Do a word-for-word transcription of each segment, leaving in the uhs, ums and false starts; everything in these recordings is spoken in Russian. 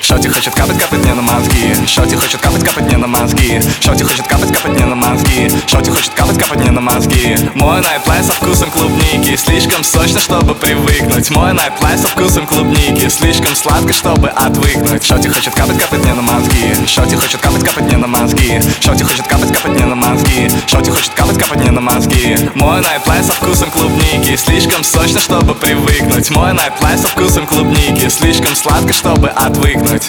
Шоти хочет капать, капать мне на мозги. Шоти хочет капать, капать мне на мозги. Шоти хочет капать, капать мне на мозги. Шоти хочет капать, капать мне на мозги. Мой найтлайф со вкусом клубники, слишком сочно, чтобы привыкнуть. Мой найтлайф со вкусом клубники, слишком сладко, чтобы отвыкнуть. Шоти хочет капать, капать мне на мозги. Шоти хочет капать, капать мне на мозги. Шоти хочет капать, капать мне на мозги. Шоти хочет капать, капать мне на мозги. Мой найтлайф со вкусом клубники, слишком сочно, чтобы привыкнуть. Мой найтлайф со вкусом клубники, слишком сладко, чтобы отвыкнуть.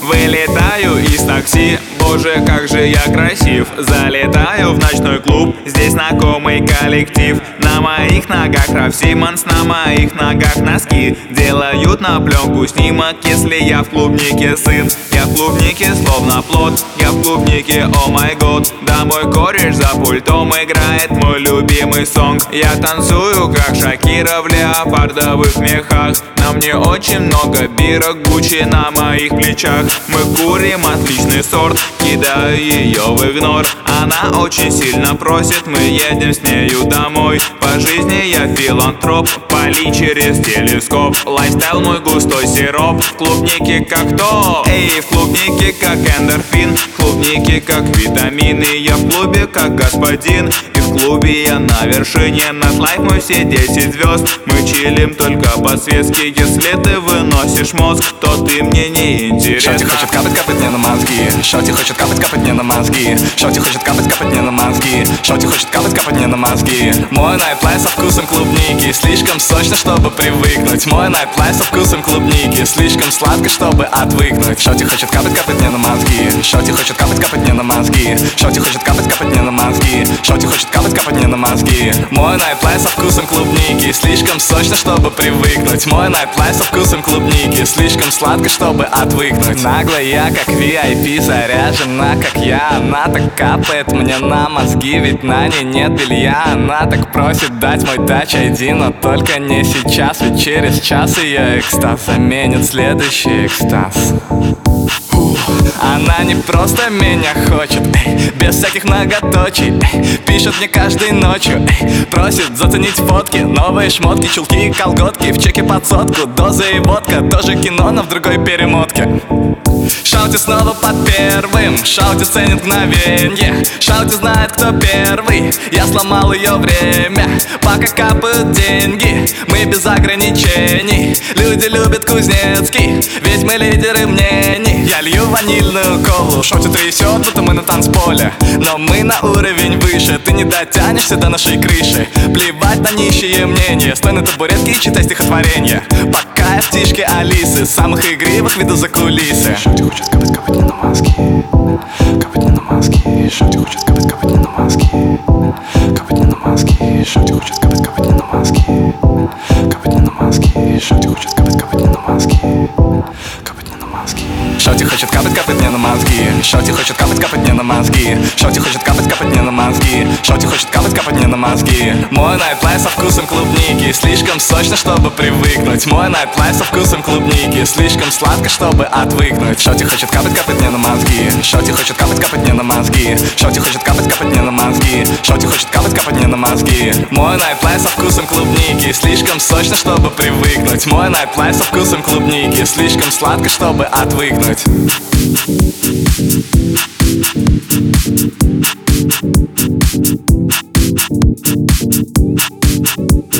Вылетаю из такси, боже, как же я красив. Залетаю в ночной клуб, здесь знакомый коллектив. На моих ногах Раф Симонс, на моих ногах носки. Делают на пленку снимок, если я в клубнике сын. Я в клубнике словно плод, я в клубнике, о май год. Да мой кореш за пультом играет мой любимый сонг. Я танцую, как Шакира в леопардовых мехах. На мне очень много бирок, Гуччи на моих плечах. Мы курим отличный сорт, кидаю ее в игнор. Она очень сильно просит, мы едем с нею домой. По жизни я филантроп, пали через телескоп. Лайфстайл мой густой сироп, в клубнике как то. Эй, в клубнике как эндорфин, в клубнике как витамины. Я в клубе как господин, и в клубе я на вершине. Над лайф мой все десять звезд, мы чилим только по светски. Если ты выносишь мозг, то ты мне не интересна. Шоти хочет капать, капать мне на мозги. Шоти хочет капать, капать мне на мозги. Шоти хочет капать, капать мне на мозги. Шоти хочет капать, капать мне на мозги. Мой найтлайф со вкусом клубники, слишком сочно, чтобы привыкнуть. Мой найтлайф со вкусом клубники, слишком сладко, чтобы отвыкнуть. Шоти хочет капать, капать мне на мозги. Шоти хочет капать, капать мне на мозги. Шоти хочет капать, капать мне на мозги. Шоти хочет капать, капать мне на мозги. Мой найтлайф со вкусом клубники, слишком сочно, чтобы привыкнуть. Мой найтлайф со вкусом клубники, слишком сладко, чтобы отвыкнуть. Наглая, как ви ай пи, заряжена, как я. Она так капает мне на мозги, ведь на ней нет белья. Она так просит дать мой тач ай ди, но только не сейчас, ведь через час ее экстаз заменит следующий экстаз. Она не просто меня хочет, эй, без всяких многоточий, эй, пишет мне каждой ночью, эй, просит заценить фотки, новые шмотки, чулки и колготки. В чеке под сотку, доза и водка, тоже кино, но в другой перемотке. Шаути снова под первым, Шаути ценит мгновенье, Шаути знает, кто первый. Я сломал ее время, пока капают деньги. Мы без ограничений, люди любят Кузнецкий, ведь мы лидеры мнений. Я лью ванильную колу, Шаути трясет, будто мы на танцполе, но мы на уровень выше. Ты не дотянешься до нашей крыши, плевать на нищие мнения. Стой на табуретке и читай стихотворение, пока я в тишке Алисы, самых игривых веду за кулисы. Шоти хочет капать, капать мне на мозги. Капать мне на мозги. Шоти хочет капать, капать мне на мозги. Капать мне на мозги. Шоти хочет капать, капать мне на мозги. Капать мне на мозги. Шоти хочет капать, капать мне на мозги. Капать мне на мозги. Шоти хочет капать, капать мне на мозги. Шоти хочет капать, капать мне на мозги. Шоти хочет капать, капать мне на мозги. Шоти хочет капать, капать мне на мозги. Мой найтлайф со вкусом клубники, слишком сочно, чтобы привыкнуть. Мой найтлайф со вкусом клубники, слишком сладко, чтобы отвыкнуть. Шоти хочет капать, капать мне на мозги. Шоти хочет капать, капать мне на мозги. Шоти хочет капать, капать мне на мозги. Шоти хочет капать, капать мне на мозги. Мой найтлайф со вкусом клубники, слишком сочно, чтобы привыкнуть. Мой найтлайф со вкусом клубники, слишком сладко, чтобы отвыкнуть.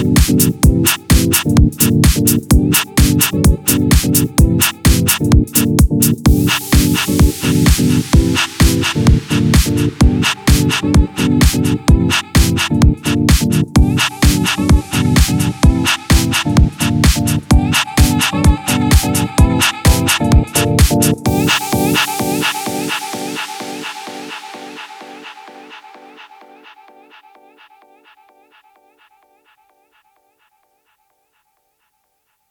Thank you.